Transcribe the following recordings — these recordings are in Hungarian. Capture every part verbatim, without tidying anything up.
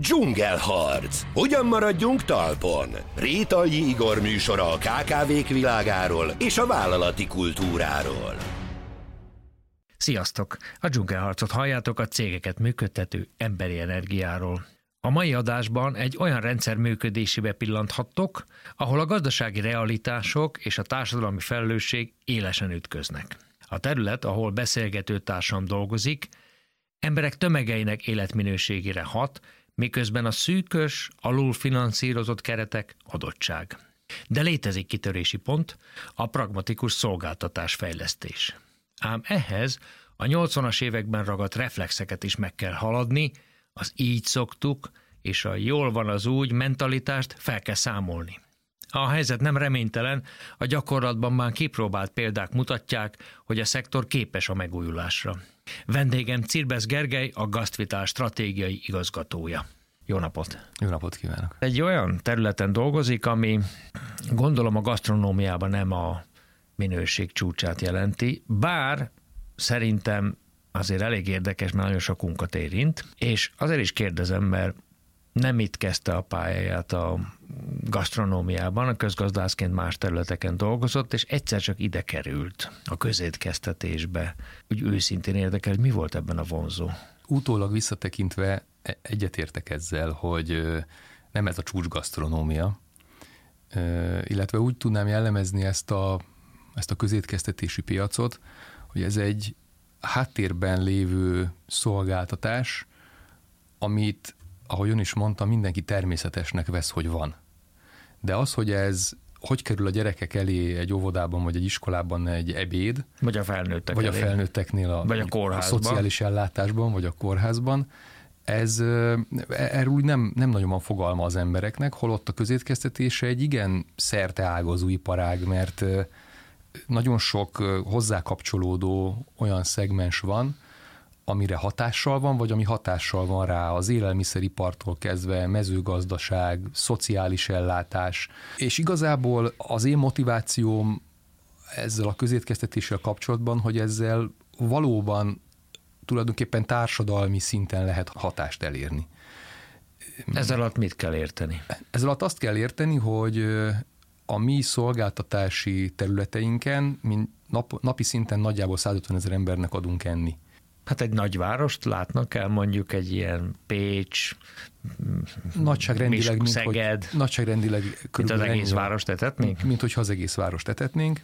Dzsungelharc. Hogyan maradjunk talpon? Rétai Igor műsora a ká ká vék világáról és a vállalati kultúráról. Sziasztok! A Dzsungelharcot halljátok, a cégeket működtető emberi energiáról. A mai adásban egy olyan rendszer működésébe pillanthattok, ahol a gazdasági realitások és a társadalmi felelősség élesen ütköznek. A terület, ahol beszélgető társam dolgozik, emberek tömegeinek életminőségére hat, miközben a szűkös, alulfinanszírozott keretek adottság. De létezik kitörési pont, a pragmatikus szolgáltatásfejlesztés. Ám ehhez a nyolcvanas években ragadt reflexeket is meg kell haladni, az így szoktuk, és a jól van az úgy mentalitást fel kell számolni. A helyzet nem reménytelen, a gyakorlatban már kipróbált példák mutatják, hogy a szektor képes a megújulásra. Vendégem Cirbesz Gergely, a Gasztvitál stratégiai igazgatója. Jó napot! Jó napot kívánok! Egy olyan területen dolgozik, ami gondolom a gasztronómiában nem a minőség csúcsát jelenti, bár szerintem azért elég érdekes, mert nagyon sokunkat érint, és azért is kérdezem, mert nem itt kezdte a pályáját a gasztronómiában, a közgazdászként más területeken dolgozott, és egyszer csak ide került a közétkeztetésbe. Úgy őszintén érdekel, hogy mi volt ebben a vonzó? Utólag visszatekintve egyetértek ezzel, hogy nem ez a csúcsgasztronómia, illetve úgy tudnám jellemezni ezt a, ezt a közétkeztetési piacot, hogy ez egy háttérben lévő szolgáltatás, amit, ahogy ön is mondta, mindenki természetesnek vesz, hogy van. De az, hogy ez hogy kerül a gyerekek elé egy óvodában, vagy egy iskolában egy ebéd, vagy a felnőttek vagy elé, a felnőtteknél a, vagy a, a szociális ellátásban, vagy a kórházban, ez erről úgy nem, nem nagyon van fogalma az embereknek, holott a közétkeztetése egy igen szerteágazó iparág, mert nagyon sok hozzá kapcsolódó olyan szegmens van, amire hatással van, vagy ami hatással van rá, az élelmiszeripartól kezdve, mezőgazdaság, szociális ellátás. És igazából az én motivációm ezzel a közétkeztetéssel kapcsolatban, hogy ezzel valóban tulajdonképpen társadalmi szinten lehet hatást elérni. Ezzel alatt mit kell érteni? Ezzel alatt azt kell érteni, hogy a mi szolgáltatási területeinken mi nap, napi szinten nagyjából százötven ezer embernek adunk enni. Hát egy nagyvárost látnak el, mondjuk egy ilyen Pécs, nagyságrendileg, mint Szeged, hogy, nagyságrendileg mint az egész várost etetnénk? Mint, mint hogyha az egész várost etetnénk.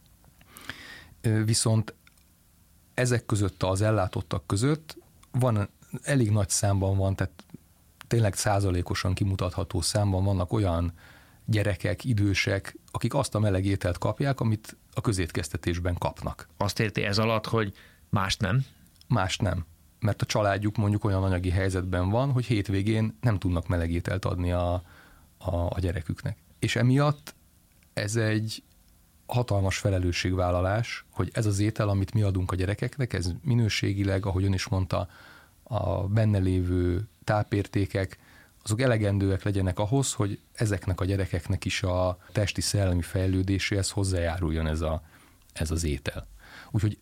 Viszont ezek között, az ellátottak között van, elég nagy számban van, tehát tényleg százalékosan kimutatható számban vannak olyan gyerekek, idősek, akik azt a meleg ételt kapják, amit a közétkeztetésben kapnak. Azt érti ez alatt, hogy mást nem? Mást nem, mert a családjuk mondjuk olyan anyagi helyzetben van, hogy hétvégén nem tudnak meleg ételt adni a, a, a gyereküknek. És emiatt ez egy hatalmas felelősségvállalás, hogy ez az étel, amit mi adunk a gyerekeknek, ez minőségileg, ahogy ön is mondta, a benne lévő tápértékek, azok elegendőek legyenek ahhoz, hogy ezeknek a gyerekeknek is a testi szellemi fejlődéséhez hozzájáruljon ez, a, ez az étel. Úgyhogy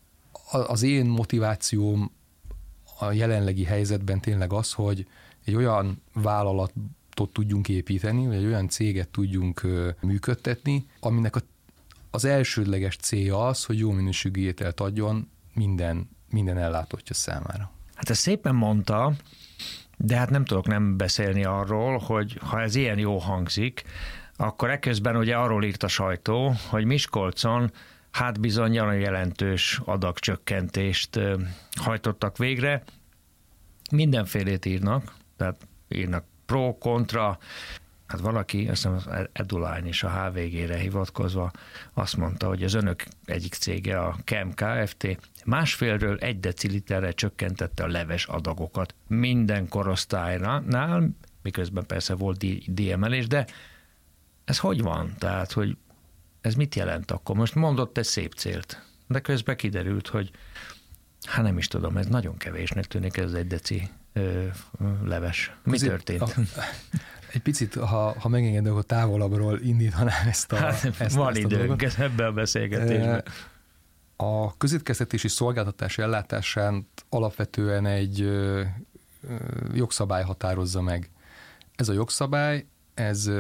az én motivációm a jelenlegi helyzetben tényleg az, hogy egy olyan vállalatot tudjunk építeni, vagy egy olyan céget tudjunk működtetni, aminek a, az elsődleges célja az, hogy jó minőségű ételt adjon minden, minden ellátottja számára. Hát ezt szépen mondta, de hát nem tudok nem beszélni arról, hogy ha ez ilyen jó hangzik, akkor eközben ugye arról írt a sajtó, hogy Miskolcon hát bizony olyan jelentős adagcsökkentést hajtottak végre. Mindenfélét írnak, tehát írnak pro, kontra. Hát valaki, azt hiszem az Eduline is a há vé gére hivatkozva azt mondta, hogy az önök egyik cége, a KEM Kft. Másfélről egy deciliterre csökkentette a leves adagokat minden korosztálynál, miközben persze volt díjemelés, de ez hogy van? Tehát, hogy ez mit jelent akkor? Most mondott egy szép célt, de közben kiderült, hogy hát nem is tudom, ez nagyon kevésnek tűnik, ez egy deci ö, leves. Mi Közé, történt? A, egy picit, ha, ha megengedek, hogy távolabbról indítanám ezt a, hát, ezt, van ezt a időnk dolgot. Ebben a beszélgetésben. A közétkeztetési szolgáltatás ellátásán alapvetően egy jogszabály határozza meg. Ez a jogszabály, ez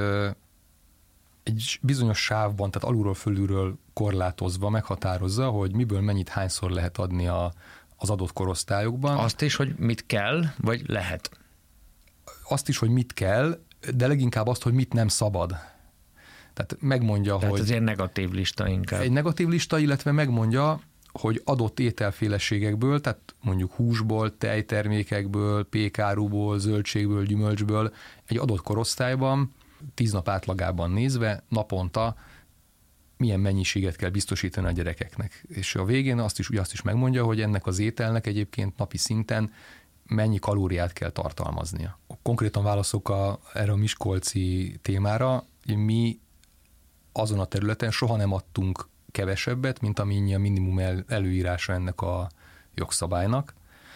egy bizonyos sávban, tehát alulról fölülről korlátozva meghatározza, hogy miből mennyit hányszor lehet adni a, az adott korosztályokban. Azt is, hogy mit kell, vagy lehet? Azt is, hogy mit kell, de leginkább azt, hogy mit nem szabad. Tehát megmondja, Tehát hogy... ez ilyen negatív lista inkább. Egy negatív lista, illetve megmondja, hogy adott ételféleségekből, tehát mondjuk húsból, tejtermékekből, pékáruból, zöldségből, gyümölcsből egy adott korosztályban, tíz nap átlagában nézve, naponta milyen mennyiséget kell biztosítani a gyerekeknek. És a végén azt is, azt is megmondja, hogy ennek az ételnek egyébként napi szinten mennyi kalóriát kell tartalmaznia. Konkrétan válaszok a, erre a miskolci témára, mi azon a területen soha nem adtunk kevesebbet, mint amennyi a minimum el, előírása ennek a jogszabálynak,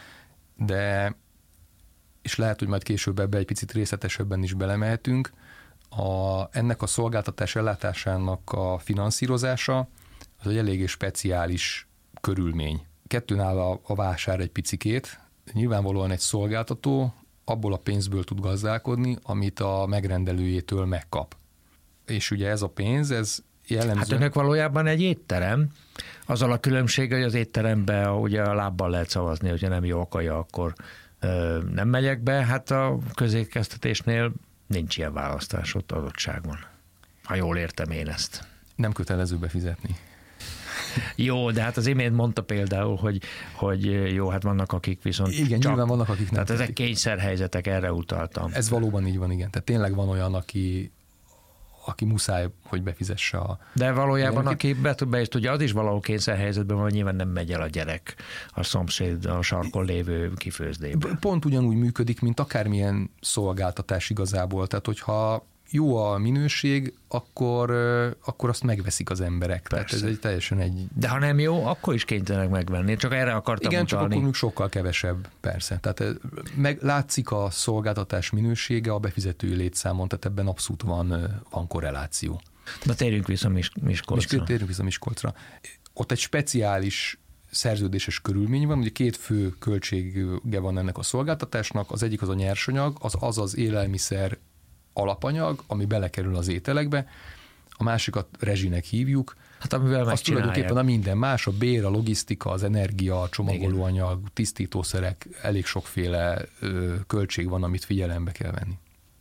de és lehet, hogy majd később ebbe egy picit részletesebben is belemehetünk, a, ennek a szolgáltatás ellátásának a finanszírozása az egy eléggé speciális körülmény. Kettőn áll a, a vásár egy picikét, nyilvánvalóan egy szolgáltató abból a pénzből tud gazdálkodni, amit a megrendelőjétől megkap. És ugye ez a pénz, ez jellemző... Hát önök valójában egy étterem, azzal a különbség, hogy az étterembe ugye a lábbal lehet szavazni, hogyha nem jó a kaja, akkor ö, nem megyek be, hát a közétkeztetésnél nincs ilyen választás ott adottságban. Ha jól értem én ezt. Nem kötelező befizetni. Jó, de hát az imént mondta például, hogy, hogy jó, hát vannak akik viszont igen, csak... nyilván vannak, akik nem. Tehát ezek kényszerhelyzetek, erre utaltam. Ez valóban így van, igen. Tehát tényleg van olyan, aki, aki muszáj, hogy befizesse a... De valójában, gyerekét. aki be, be is tudja, az is valahol kényszerhelyzetben van, nyilván nem megy el a gyerek a szomszéd, a sarkon lévő kifőzdébe. Pont ugyanúgy működik, mint akármilyen szolgáltatás igazából. Tehát, hogyha jó a minőség, akkor, akkor azt megveszik az emberek. Persze. Tehát ez egy teljesen egy... De ha nem jó, akkor is kénytelenek megvenni. Csak erre akartam igen, utalni. csak akkor sokkal kevesebb, persze. Tehát meg látszik a szolgáltatás minősége a befizetői létszámon, tehát ebben abszolút van, van korreláció. Na térjünk vissza Miskolcra. Térjünk vissza Miskolcra. Ott egy speciális szerződéses körülmény van, ugye két fő költsége van ennek a szolgáltatásnak, az egyik az a nyersanyag, az az az élelmiszer alapanyag, ami belekerül az ételekbe, a másikat rezsinek hívjuk. Hát amivel az tulajdonképpen a minden más, a bér, a logisztika, az energia, a csomagolóanyag, tisztítószerek, elég sokféle ö, költség van, amit figyelembe kell venni.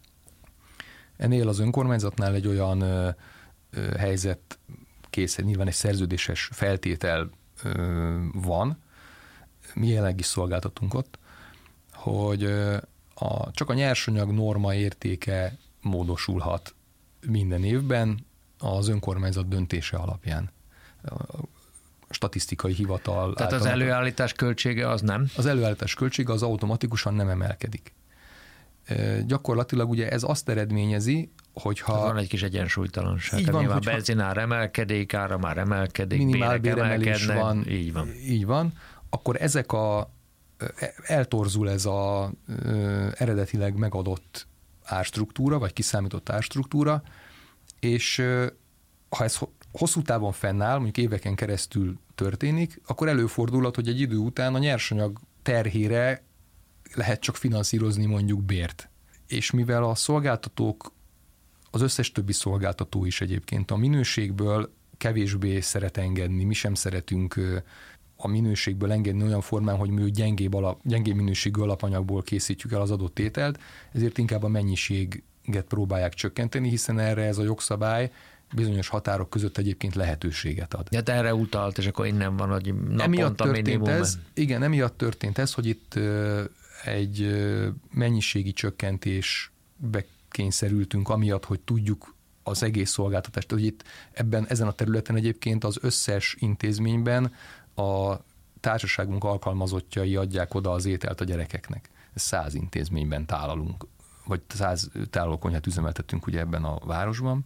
Ennél az önkormányzatnál egy olyan ö, ö, helyzet kész, nyilván egy szerződéses feltétel ö, van, mi jelenleg is szolgáltatunk ott, hogy ö, a, csak a nyersanyag norma értéke módosulhat minden évben az önkormányzat döntése alapján. A statisztikai hivatal... Tehát az előállítás költsége az nem? Az előállítás költsége az automatikusan nem emelkedik. Gyakorlatilag ugye ez azt eredményezi, hogyha... Hát van egy kis egyensúlytalanság. Így van, nyilván hogyha... benzinár emelkedik, ára már emelkedik, minimálbéremelés van, így van. Így van. Akkor ezek a... eltorzul ez a ö, eredetileg megadott árstruktúra, vagy kiszámított árstruktúra, és ö, ha ez hosszú távon fennáll, mondjuk éveken keresztül történik, akkor előfordulhat, hogy egy idő után a nyersanyag terhére lehet csak finanszírozni mondjuk bért. És mivel a szolgáltatók, az összes többi szolgáltató is egyébként a minőségből kevésbé szeret engedni, mi sem szeretünk ö, a minőségből engedni olyan formán, hogy mi gyengébb, alap, gyengébb minőségű alapanyagból készítjük el az adott ételt, ezért inkább a mennyiséget próbálják csökkenteni, hiszen erre ez a jogszabály bizonyos határok között egyébként lehetőséget ad. De erre utalt, és akkor innen van, hogy naponta minimum. Ez, igen, emiatt történt ez, hogy itt ö, egy ö, mennyiségi csökkentésbe kényszerültünk, amiatt, hogy tudjuk az egész szolgáltatást, hogy itt ebben, ezen a területen egyébként az összes intézményben a társaságunk alkalmazottjai adják oda az ételt a gyerekeknek. Száz intézményben tálalunk, vagy száz tálalókonyhát üzemeltettünk ugye ebben a városban.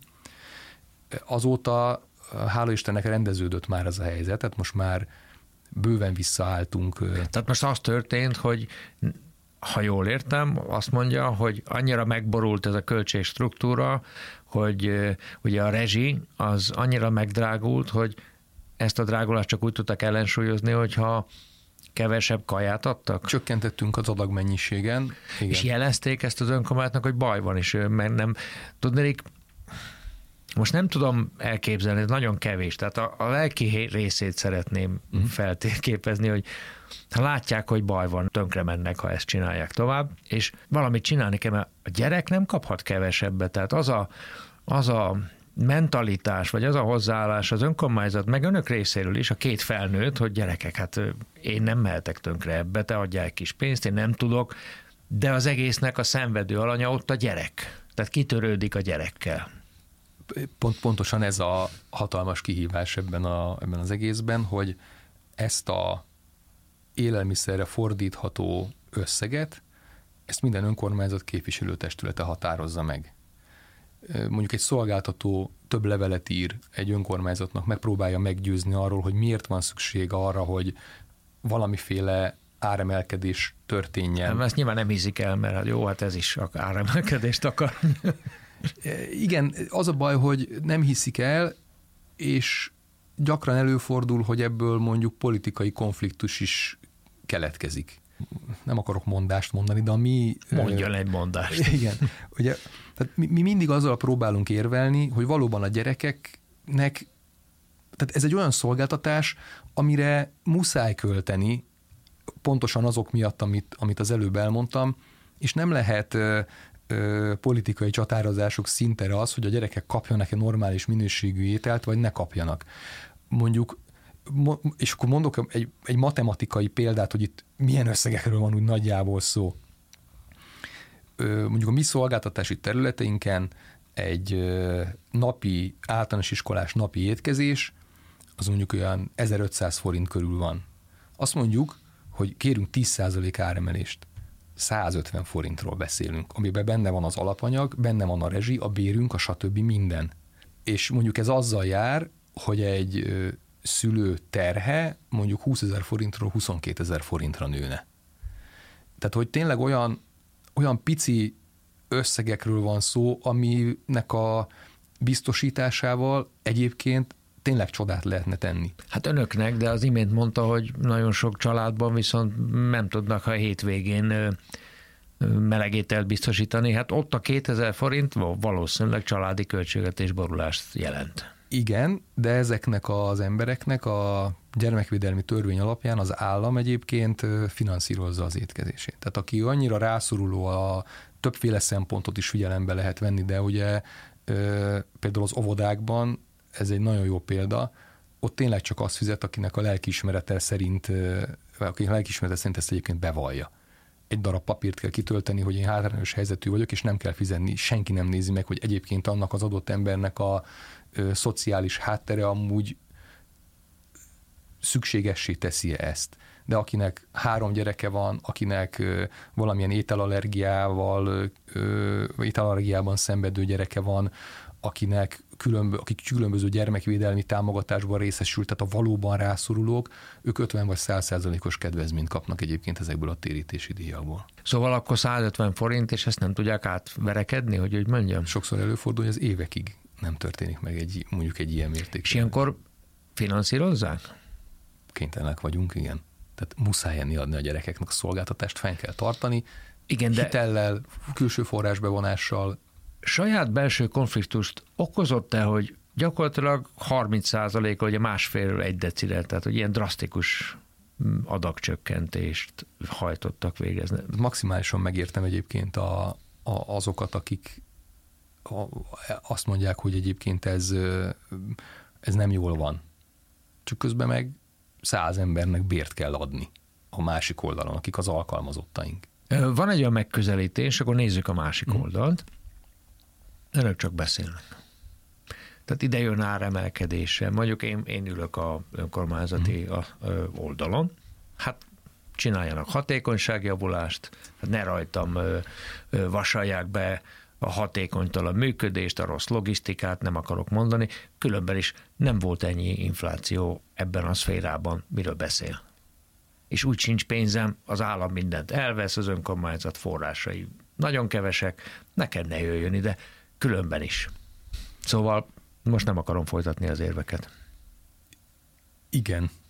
Azóta, hála Istennek, rendeződött már ez a helyzet, tehát most már bőven visszaálltunk. Tehát most az történt, hogy ha jól értem, azt mondja, hogy annyira megborult ez a költségstruktúra, hogy ugye a rezsi az annyira megdrágult, hogy ezt a drágulást csak úgy tudtak ellensúlyozni, hogyha Kevesebb kaját adtak? Csökkentettünk az adagmennyiségen. Igen. És jelezték ezt az önkormányzatnak, hogy baj van, és mert nem tudnék, most nem tudom elképzelni, ez nagyon kevés, tehát a, a lelki részét szeretném mm. feltérképezni, hogy ha látják, hogy baj van, tönkre mennek, ha ezt csinálják tovább, és valamit csinálni kell, mert a gyerek nem kaphat kevesebbet, tehát az a, az a mentalitás, vagy az a hozzáállás az önkormányzat, meg önök részéről is, a két felnőtt, hogy gyerekek, hát én nem mehetek tönkre ebbe, te adjál egy kis pénzt, én nem tudok, de az egésznek a szenvedő alanya ott a gyerek. Tehát kitörődik a gyerekkel. Pont, pontosan ez a hatalmas kihívás ebben, a, ebben az egészben, hogy ezt a élelmiszerre fordítható összeget, ezt minden önkormányzat képviselőtestülete határozza meg. Mondjuk egy szolgáltató több levelet ír egy önkormányzatnak, megpróbálja meggyőzni arról, hogy miért van szükség arra, hogy valamiféle áremelkedés történjen. Nem, ezt nyilván nem hiszik el, mert jó, hát ez is áremelkedést akar. Igen, az a baj, hogy nem hiszik el, és gyakran előfordul, hogy ebből mondjuk politikai konfliktus is keletkezik. Nem akarok mondást mondani, de a mi... Mondjon egy mondást. Igen. Ugye, tehát mi, mi mindig azzal próbálunk érvelni, hogy valóban a gyerekeknek, tehát ez egy olyan szolgáltatás, amire muszáj költeni, pontosan azok miatt, amit, amit az előbb elmondtam, és nem lehet ö, ö, politikai csatározások szintere az, hogy a gyerekek kapjanak egy normális minőségű ételt, vagy ne kapjanak. Mondjuk, és akkor mondok egy, egy matematikai példát, hogy itt milyen összegekről van úgy nagyjából szó. Mondjuk a mi szolgáltatási területeinken egy napi, általános iskolás napi étkezés, az mondjuk olyan ezerötszáz forint körül van. Azt mondjuk, hogy kérünk tíz százalék áremelést. százötven forintról beszélünk, amiben benne van az alapanyag, benne van a rezsi, a bérünk, a stb. Minden. És mondjuk ez azzal jár, hogy egy szülő terhe mondjuk húszezer forintról huszonkétezer forintra nőne. Tehát, hogy tényleg olyan, olyan pici összegekről van szó, aminek a biztosításával egyébként tényleg csodát lehetne tenni. Hát önöknek, de az imént mondta, hogy nagyon sok családban viszont nem tudnak a hétvégén melegételt biztosítani. Hát ott a kétezer forint valószínűleg családi költségvetés borulást jelent. Igen, de ezeknek az embereknek a gyermekvédelmi törvény alapján az állam egyébként finanszírozza az étkezését. Tehát aki annyira rászoruló, a többféle szempontot is figyelembe lehet venni, de ugye például az óvodákban, ez egy nagyon jó példa, ott tényleg csak azt fizet, akinek a lelkiismerete szerint, akinek a lelkiismerete szerint ezt egyébként bevallja. Egy darab papírt kell kitölteni, hogy én hátrányos helyzetű vagyok, és nem kell fizetni, senki nem nézi meg, hogy egyébként annak az adott embernek a ö, szociális háttere amúgy szükségessé teszi ezt. De akinek három gyereke van, akinek ö, valamilyen ételallergiával, ö, ételallergiában szenvedő gyereke van, akinek különbö, akik különböző gyermekvédelmi támogatásban részesült, tehát a valóban rászorulók, ők ötven vagy száz százalékos kedvezményt kapnak egyébként ezekből a térítési díjakból. Szóval akkor százötven forint, és ezt nem tudják átverekedni, hogy úgy mondjam? Sokszor előfordul, hogy az évekig nem történik meg egy, mondjuk egy ilyen mértékben. És ilyenkor finanszírozzák? Kénytelenek vagyunk, igen. Tehát muszáj enni adni a gyerekeknek a szolgáltatást, fenn kell tartani, igen, de... hitellel, külső forrásbevonással. Saját belső konfliktust okozott-e, hogy gyakorlatilag harminc százalék, vagy másfélről egy decibel, tehát hogy ilyen drasztikus adagcsökkentést hajtottak végezni? Maximálisan megértem egyébként a, a, azokat, akik a, azt mondják, hogy egyébként ez, ez nem jól van. Csak közben meg száz embernek bért kell adni a másik oldalon, akik az alkalmazottaink. Van egy olyan megközelítés, akkor nézzük a másik hmm. oldalt. Önök csak beszélnek. Tehát ide jön áremelkedése. Mondjuk én, én ülök a önkormányzati hmm. a, ö, oldalon. Hát csináljanak hatékonyságjavulást, hát ne rajtam ö, ö, vasalják be a hatékonytalan működést, a rossz logisztikát, nem akarok mondani. Különben is nem volt ennyi infláció ebben a szférában, miről beszél. És úgy sincs pénzem, az állam mindent elvesz, az önkormányzat forrásai nagyon kevesek, neked ne jöjjön ide, különben is. Szóval most nem akarom folytatni az érveket. Igen,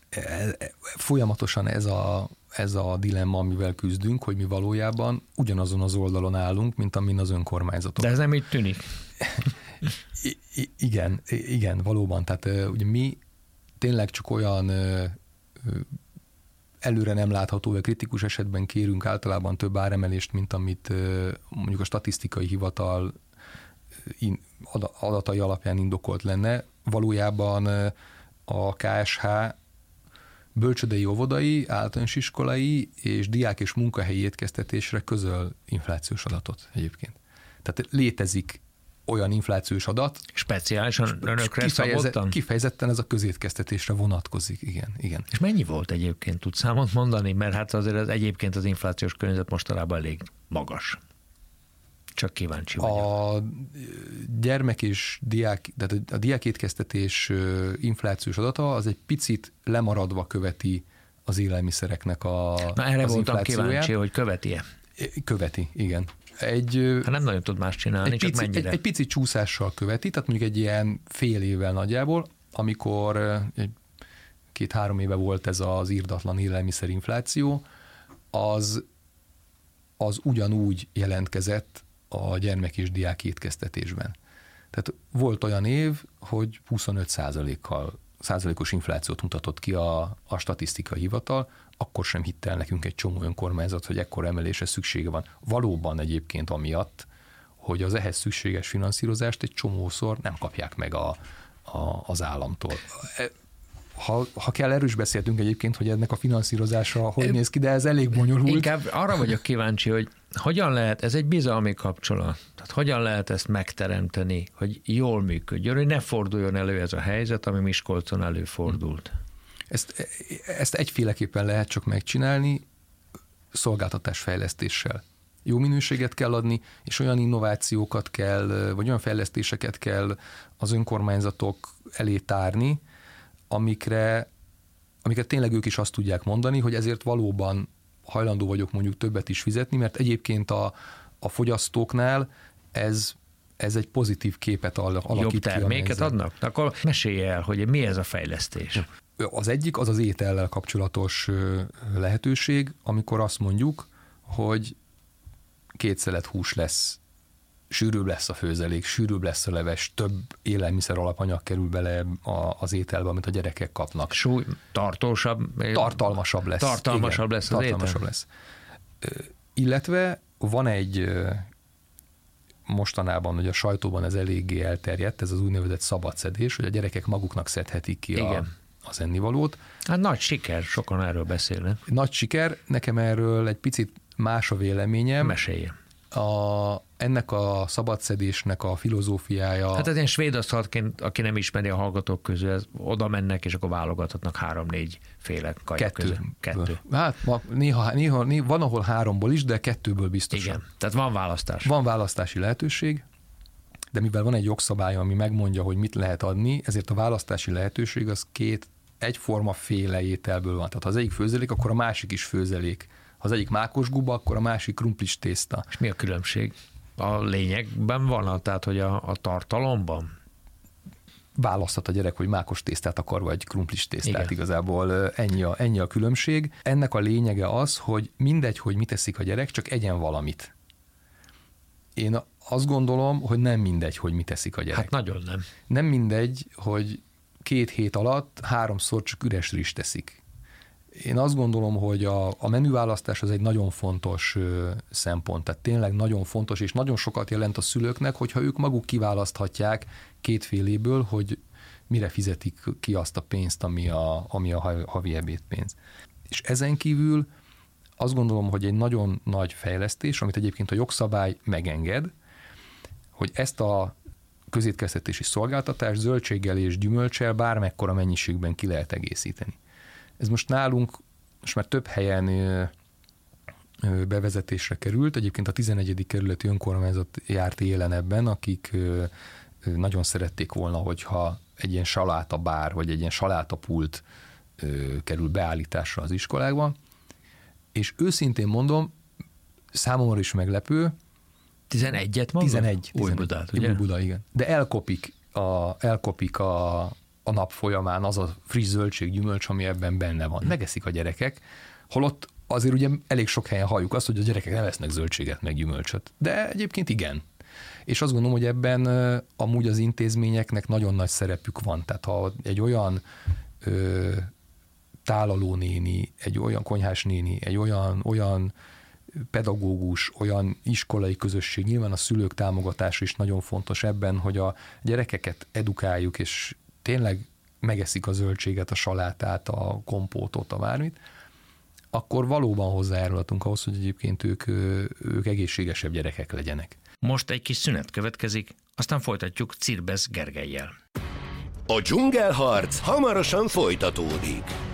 folyamatosan ez a, ez a dilemma, amivel küzdünk, hogy mi valójában ugyanazon az oldalon állunk, mint amin az önkormányzatok. De ez nem így tűnik. I- I- igen, igen, valóban. Tehát ugye mi tényleg csak olyan előre nem látható, vagy kritikus esetben kérünk általában több áremelést, mint amit mondjuk a statisztikai hivatal adatai alapján indokolt lenne. Valójában a ká es há bölcsődei, óvodai, általános iskolai és diák és munkahelyi étkeztetésre közöl inflációs adatot egyébként. Tehát létezik olyan inflációs adat. Speciálisan önökre szabottan? Kifejezetten ez a közétkeztetésre vonatkozik, igen, igen. És mennyi volt egyébként, tudsz számot mondani? Mert hát azért az, egyébként az inflációs környezet mostanában elég magas. Csak kíváncsi vagyok. A gyermek és diák, tehát a diákétkeztetés inflációs adata az egy picit lemaradva követi az élelmiszereknek a Na erre az voltam kíváncsi, hogy követi-e? Követi, igen. Egy, hát nem nagyon tud más csinálni, egy csak pici, mennyire? Egy, egy pici csúszással követi, tehát mondjuk egy ilyen fél évvel nagyjából, amikor egy két-három éve volt ez az irdatlan élelmiszerinfláció, az, az ugyanúgy jelentkezett a gyermek és diák étkeztetésben. Tehát volt olyan év, hogy huszonöt százalékkal, százalékos inflációt mutatott ki a, a statisztikai hivatal, akkor sem hitte el nekünk egy csomó önkormányzat, hogy ekkora emelésre szüksége van. Valóban egyébként amiatt, hogy az ehhez szükséges finanszírozást egy csomószor nem kapják meg a, a, az államtól. Ha, ha kell, erről is beszéltünk egyébként, hogy ennek a finanszírozása hogy néz ki, de ez elég bonyolult. Inkább arra vagyok kíváncsi, hogy hogyan lehet, ez egy bizalmi kapcsolat, tehát hogyan lehet ezt megteremteni, hogy jól működjön, hogy ne forduljon elő ez a helyzet, ami Miskolcon előfordult. Ezt, ezt egyféleképpen lehet csak megcsinálni, szolgáltatásfejlesztéssel. Jó minőséget kell adni, és olyan innovációkat kell, vagy olyan fejlesztéseket kell az önkormányzatok elé tárni, amikre, amikre tényleg ők is azt tudják mondani, hogy ezért valóban hajlandó vagyok mondjuk többet is fizetni, mert egyébként a, a fogyasztóknál ez, ez egy pozitív képet alakít. Jobb terméket adnak? Akkor mesélj el, hogy mi ez a fejlesztés. Az egyik az az étellel kapcsolatos lehetőség, amikor azt mondjuk, hogy két szelet hús lesz, sűrűbb lesz a főzelék, sűrűbb lesz a leves, több élelmiszer alapanyag kerül bele az ételbe, amit a gyerekek kapnak. Súly, tartósabb. Tartalmasabb lesz. Tartalmasabb igen, lesz az tartalmasabb étel. lesz. Illetve van egy mostanában, hogy a sajtóban ez eléggé elterjedt, ez az úgynevezett szabadszedés, hogy a gyerekek maguknak szedhetik ki a, az ennivalót. Hát nagy siker, sokan erről beszélnek. Nagy siker, nekem erről egy picit más a véleményem. Mesélj. A, ennek a szabadszedésnek a filozófiája... Hát ez ilyen svéd asztalként, aki nem ismeri a hallgatók közül, ez, oda mennek, és akkor válogathatnak három-négy féle kaja közül. Kettő. Hát ma, néha, néha, néha, van, ahol háromból is, de kettőből biztosan. Igen, tehát van választás. Van választási lehetőség, de mivel van egy jogszabály, ami megmondja, hogy mit lehet adni, ezért a választási lehetőség az két egyforma féle ételből van. Tehát ha az egyik főzelék, akkor a másik is főzelék. Ha az egyik mákos guba, akkor a másik krumplis tészta. És mi a különbség? A lényegben van, tehát hogy a, a tartalomban? Választhat a gyerek, hogy mákos tésztát akar, vagy krumplis tésztát. Igen. Igazából ennyi a, ennyi a különbség. Ennek a lényege az, hogy mindegy, hogy mit eszik a gyerek, csak egyen valamit. Én azt gondolom, hogy nem mindegy, hogy mit eszik a gyerek. Hát nagyon nem. Nem mindegy, hogy két hét alatt háromszor csak üres rizst teszik. Én azt gondolom, hogy a, a menüválasztás az egy nagyon fontos ö, szempont, tehát tényleg nagyon fontos, és nagyon sokat jelent a szülőknek, hogyha ők maguk kiválaszthatják kétféléből, hogy mire fizetik ki azt a pénzt, ami a, ami a havi ebédpénz. És ezen kívül azt gondolom, hogy egy nagyon nagy fejlesztés, amit egyébként a jogszabály megenged, hogy ezt a közétkeztetési szolgáltatást zöldséggel és gyümölccsel bármekkora mennyiségben ki lehet egészíteni. Ez most nálunk most már több helyen bevezetésre került, egyébként a tizenegyedik kerületi önkormányzat járt élen ebben, akik nagyon szerették volna, hogyha egy ilyen salátabár, vagy egy ilyen salátapult kerül beállításra az iskolákban, és őszintén mondom, számomra is meglepő, tizenegyet mondod? tizenegy. Újbudát, ugye? Újbuda, igen. De elkopik a, elkopik a a nap folyamán az a friss zöldség, gyümölcs, ami ebben benne van. Megeszik a gyerekek, holott azért ugye elég sok helyen halljuk azt, hogy a gyerekek nem esznek zöldséget, meg gyümölcsöt. De egyébként igen. És azt gondolom, hogy ebben amúgy az intézményeknek nagyon nagy szerepük van. Tehát ha egy olyan ö, tálalónéni, egy olyan konyhásnéni, egy olyan, olyan pedagógus, olyan iskolai közösség, nyilván a szülők támogatása is nagyon fontos ebben, hogy a gyerekeket edukáljuk, és tényleg megeszik a zöldséget, a salátát, a kompótot, a bármit, akkor valóban hozzájárulhatunk ahhoz, hogy egyébként ők, ők egészségesebb gyerekek legyenek. Most egy kis szünet következik, aztán folytatjuk Cirbesz Gergellyel. A dzsungelharc hamarosan folytatódik.